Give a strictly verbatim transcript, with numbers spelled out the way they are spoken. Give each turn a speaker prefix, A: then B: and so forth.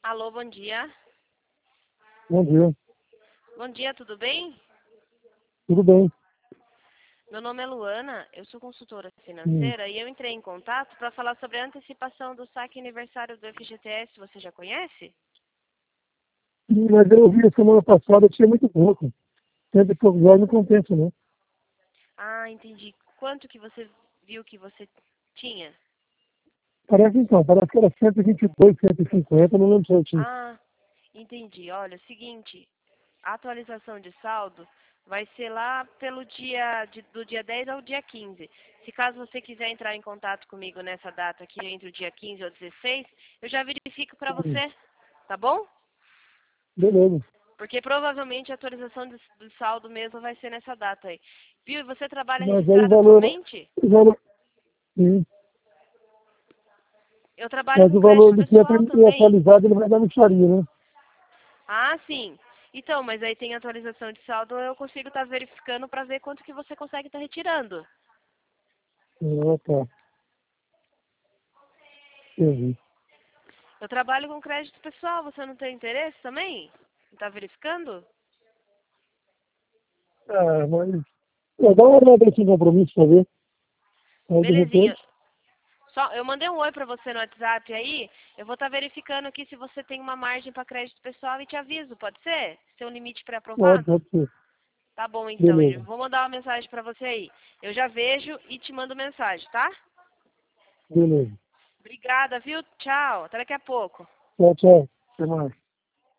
A: Alô, bom dia.
B: Bom dia,
A: Bom dia, tudo bem?
B: tudo bem?
A: Meu nome é Luana, eu sou consultora
B: Hum.
A: financeira e eu entrei em contato para falar sobre a antecipação do saque aniversário do F G T S. Você já conhece?
B: Mas eu vi a semana passada, tinha muito pouco. Sempre que eu não compensa, né?
A: Ah, entendi. Quanto que você viu que você tinha?
B: Parece então, parece que era cento e vinte e dois, cento e cinquenta, não lembro certinho.
A: Ah, entendi. Olha, é o seguinte, a atualização de saldo vai ser lá pelo dia de- do dia dez ao dia quinze. Se caso você quiser entrar em contato comigo nessa data aqui entre o dia quinze e o dezesseis, eu já verifico para
B: Hum.
A: você, tá bom?
B: Beleza.
A: Porque provavelmente a atualização do, do saldo mesmo vai ser nessa data aí. Viu? E você trabalha
B: Mas aí o
A: registrado
B: valor,
A: atualmente?
B: o valor, sim.
A: Eu trabalho
B: Mas
A: com
B: o valor
A: crédito
B: ele tinha
A: pessoal
B: é
A: também.
B: atualizado, ele vai dar mixaria, né?
A: Ah, sim. Então, mas aí tem atualização de saldo, eu consigo estar verificando para ver quanto que você consegue estar retirando.
B: Ah, tá. Entendi.
A: Eu trabalho com crédito pessoal, você não tem interesse também? Está verificando?
B: Ah, mas... É, dá uma olhada aí sem compromisso pra ver. Aí de
A: Belezinha.
B: repente,
A: Só, eu mandei um oi para você no WhatsApp aí. Eu vou estar verificando aqui se você tem uma margem para crédito pessoal e te aviso, pode ser? Seu limite
B: pode,
A: pré-aprovado?
B: pode ser.
A: Tá bom, então. Eu
B: Beleza.
A: vou mandar uma mensagem para você aí. Eu já vejo e te mando mensagem, tá?
B: Beleza.
A: Obrigada, viu? Tchau. Até daqui a pouco.
B: Tchau, tchau. Até mais.